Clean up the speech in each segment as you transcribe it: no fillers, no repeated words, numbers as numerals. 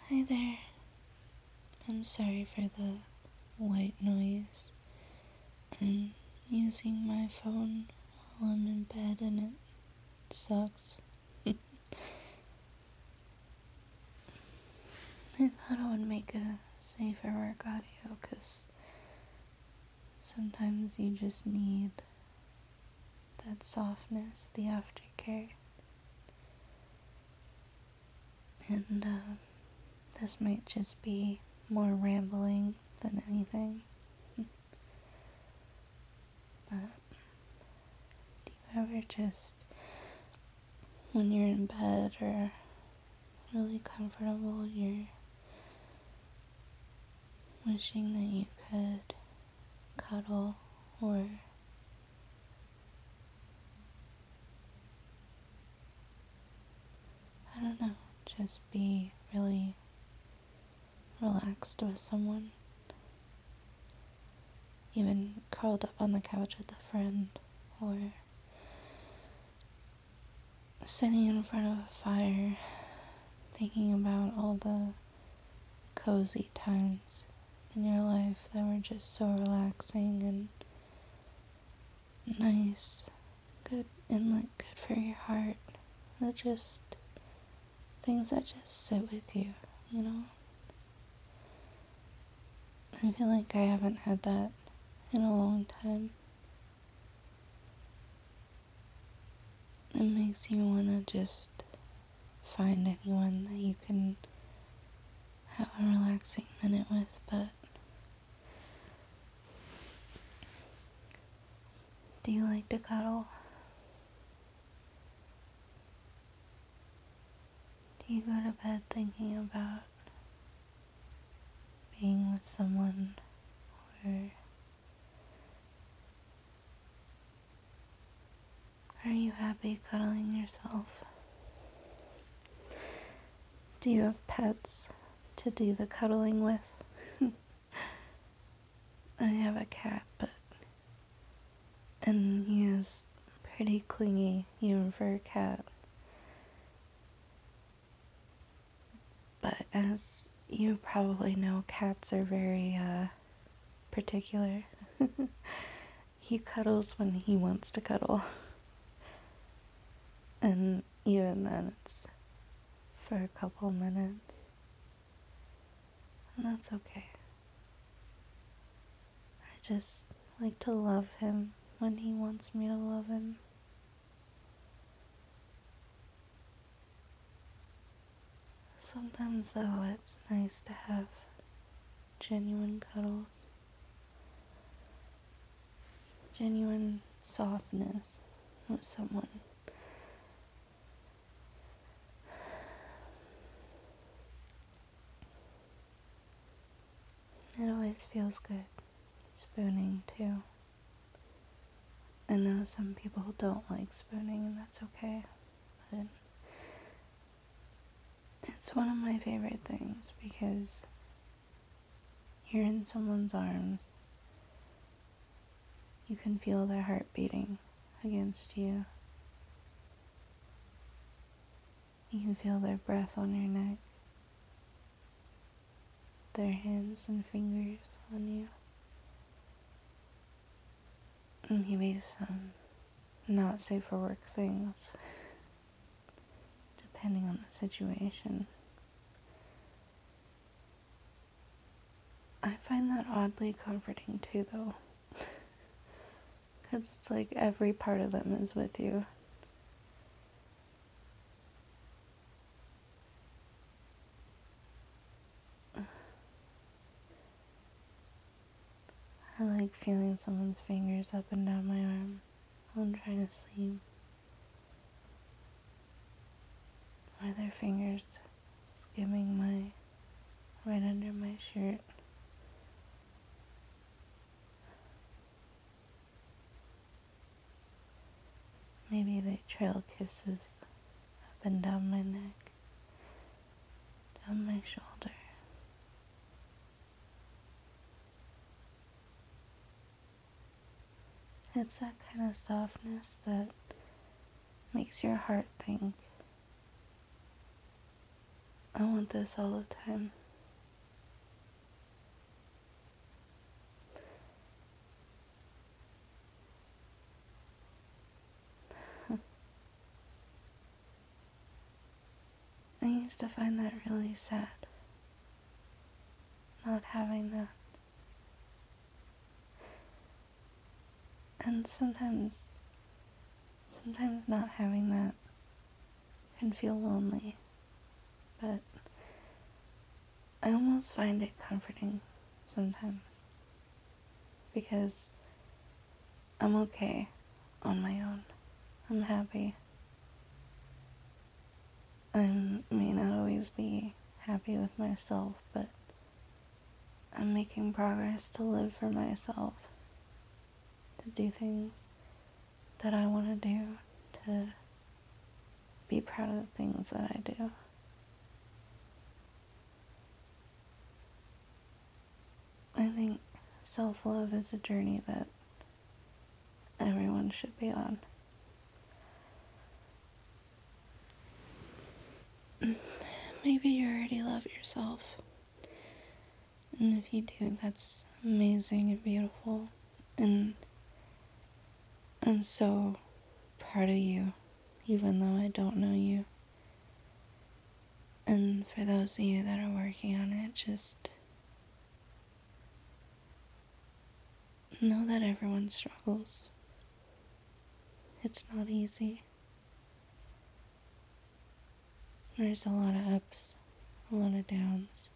Hi there. I'm sorry for the white noise. I'm using my phone while I'm in bed and it sucks. I thought I would make a safer work audio because sometimes you just need that softness, the aftercare. And this might just be more rambling than anything. But do you ever just, when you're in bed or really comfortable, you're wishing that you could cuddle or I don't know, just be really relaxed with someone? Even curled up on the couch with a friend, or sitting in front of a fire, thinking about all the cozy times in your life that were just so relaxing and nice, good, and like good for your heart. That just things that just sit with you, you know? I feel like I haven't had that in a long time. It makes you want to just find anyone that you can have a relaxing minute with, but do you like to cuddle? Do you go to bed thinking about being with someone, or are you happy cuddling yourself? Do you have pets to do the cuddling with? I have a cat, and he is pretty clingy, even for a cat. But as you probably know, cats are very, particular. He cuddles when he wants to cuddle. And even then, it's for a couple minutes. And that's okay. I just like to love him when he wants me to love him. Sometimes, though, it's nice to have genuine cuddles. Genuine softness with someone. It always feels good spooning, too. I know some people don't like spooning, and that's okay, but it's one of my favorite things because you're in someone's arms. You can feel their heart beating against you. You can feel their breath on your neck, their hands and fingers on you. And maybe some not safe for work things, depending on the situation. I find that oddly comforting too, though. Because it's like every part of them is with you. I like feeling someone's fingers up and down my arm while I'm trying to sleep. Or their fingers skimming right under my shirt. Maybe they trail kisses up and down my neck, down my shoulder. It's that kind of softness that makes your heart think, I want this all the time. I used to find that really sad, not having that. And sometimes not having that can feel lonely, but I almost find it comforting sometimes, because I'm okay on my own. I'm happy. I may not always be happy with myself, but I'm making progress to live for myself, to do things that I want to do, to be proud of the things that I do. I think self-love is a journey that everyone should be on. Maybe you already love yourself, and if you do, that's amazing and beautiful, and I'm so proud of you, even though I don't know you. And for those of you that are working on it, just know that everyone struggles. It's not easy. There's a lot of ups, a lot of downs.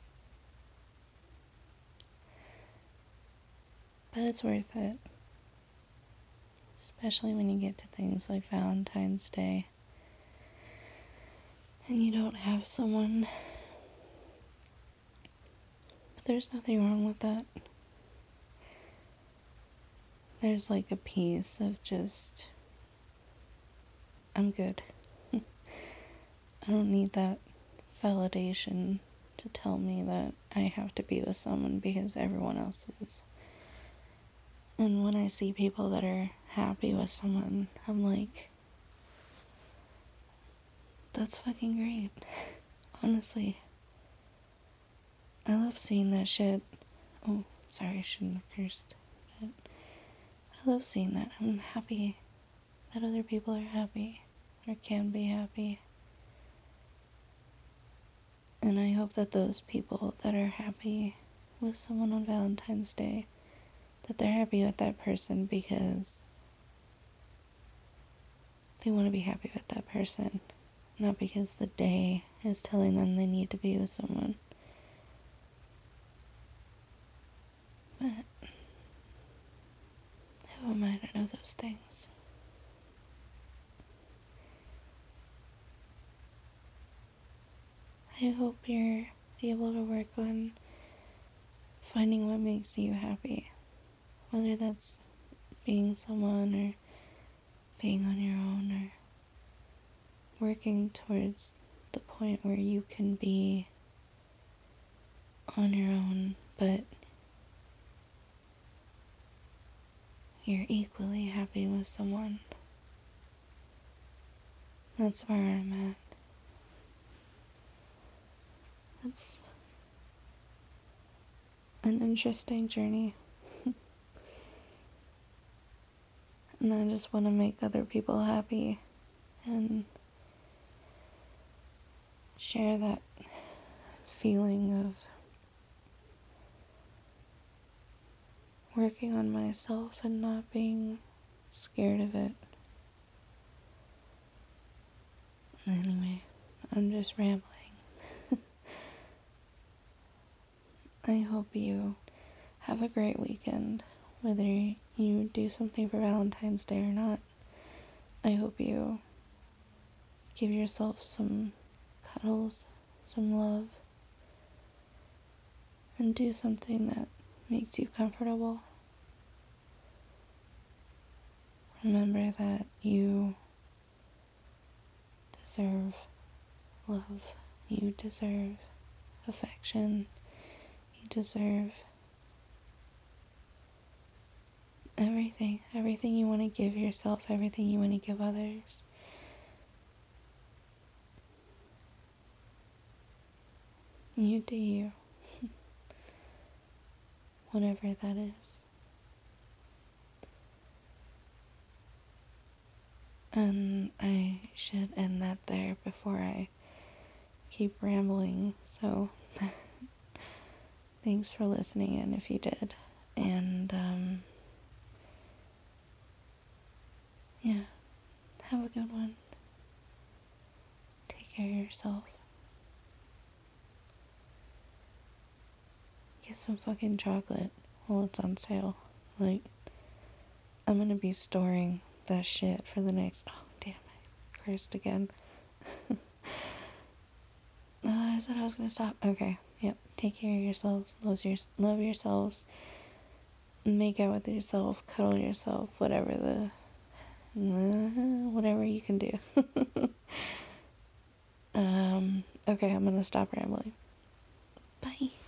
But it's worth it. Especially when you get to things like Valentine's Day and you don't have someone. But there's nothing wrong with that. There's like a piece of just, I'm good. I don't need that validation to tell me that I have to be with someone because everyone else is. And when I see people that are happy with someone, I'm like, that's fucking great. Honestly. I love seeing that shit. Oh, sorry, I shouldn't have cursed. But I love seeing that. I'm happy that other people are happy, or can be happy. And I hope that those people that are happy with someone on Valentine's Day, that they're happy with that person because they want to be happy with that person, not because the day is telling them they need to be with someone. But who am I to know those things? I hope you're able to work on finding what makes you happy, whether that's being someone or being on your own or working towards the point where you can be on your own, but you're equally happy with someone. That's where I'm at. It's an interesting journey. And I just want to make other people happy and share that feeling of working on myself and not being scared of it. Anyway, I'm just rambling. I hope you have a great weekend, whether you do something for Valentine's Day or not. I hope you give yourself some cuddles, some love, and do something that makes you comfortable. Remember that you deserve love. You deserve affection. You deserve everything you want to give yourself, everything you want to give others. You do you. Whatever that is. And I should end that there before I keep rambling. So, thanks for listening in if you did. And, yeah, have a good one. Take care of yourself. Get some fucking chocolate while it's on sale. Like, I'm gonna be storing that shit for the next... Oh, damn, I cursed again. I said I was gonna stop. Okay, yep. Take care of yourselves. Love yourselves. Make out with yourself. Cuddle yourself. Whatever you can do. Okay, I'm gonna stop rambling. Bye.